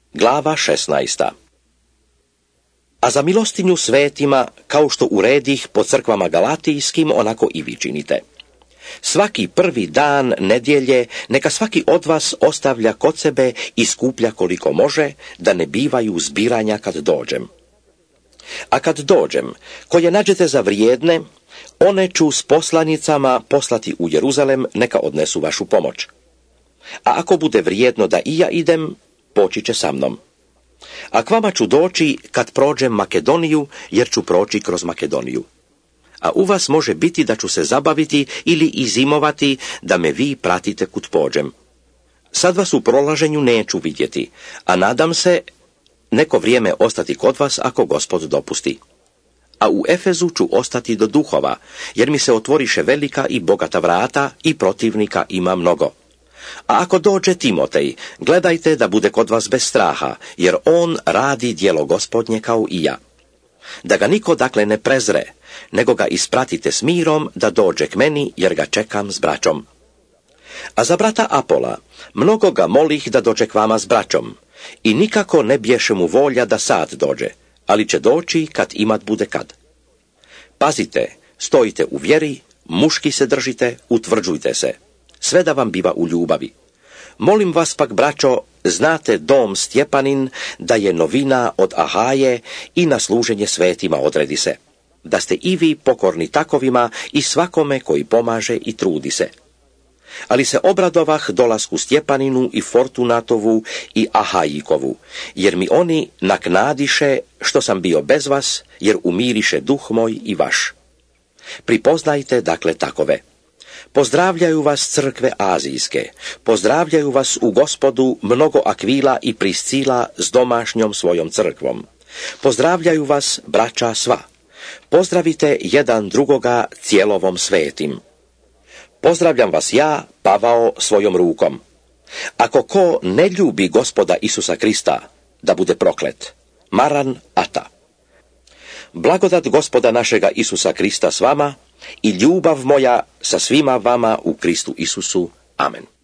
Glava 16. A za milostinju svetima, kao što uredih po crkvama galatijskim, onako i vi činite. Svaki prvi dan nedjelje neka svaki od vas ostavlja kod sebe i skuplja koliko može, da ne bivaju zbiranja kad dođem. A kad dođem, koje nađete za vrijedne, one ću s poslanicama poslati u Jeruzalem, neka odnesu vašu pomoć. A ako bude vrijedno da i ja idem, poći će sa mnom. A k vama ću doći kad prođem Makedoniju, jer ću proći kroz Makedoniju. A u vas može biti da ću se zabaviti ili izimovati, da me vi pratite kud pođem. Sad vas u prolaženju neću vidjeti, a nadam se neko vrijeme ostati kod vas ako Gospod dopusti. A u Efezu ću ostati do duhova, jer mi se otvoriše velika i bogata vrata i protivnika ima mnogo. A ako dođe Timotej, gledajte da bude kod vas bez straha, jer on radi djelo Gospodnje kao i ja. Da ga niko dakle ne prezre, nego ga ispratite s mirom da dođe k meni, jer ga čekam s braćom. A za brata Apola, mnogo ga molih da dođe k vama s braćom, i nikako ne bješe mu volja da sad dođe, ali će doći kad imat bude kad. Pazite, stojite u vjeri, muški se držite, utvrđujte se, sve da vam biva u ljubavi. Molim vas pak, braćo, znate dom Stjepanin, da je novina od Ahaje i na služenje svetima odredi se. Da ste i vi pokorni takovima i svakome koji pomaže i trudi se. Ali se obradovah dolasku Stjepaninu i Fortunatovu i Ahajikovu, jer mi oni naknadiše što sam bio bez vas, jer umiriše duh moj i vaš. Pripoznajte dakle takove. Pozdravljaju vas crkve azijske, pozdravljaju vas u Gospodu mnogo Akvila i Priscila s domašnjom svojom crkvom. Pozdravljaju vas braća sva. Pozdravite jedan drugoga cijelovom svetim. Pozdravljam vas ja, Pavao, svojom rukom. Ako ko ne ljubi Gospoda Isusa Krista, da bude proklet. Maran Ata. Blagodat Gospoda našega Isusa Krista s vama i ljubav moja sa svima vama u Kristu Isusu. Amen.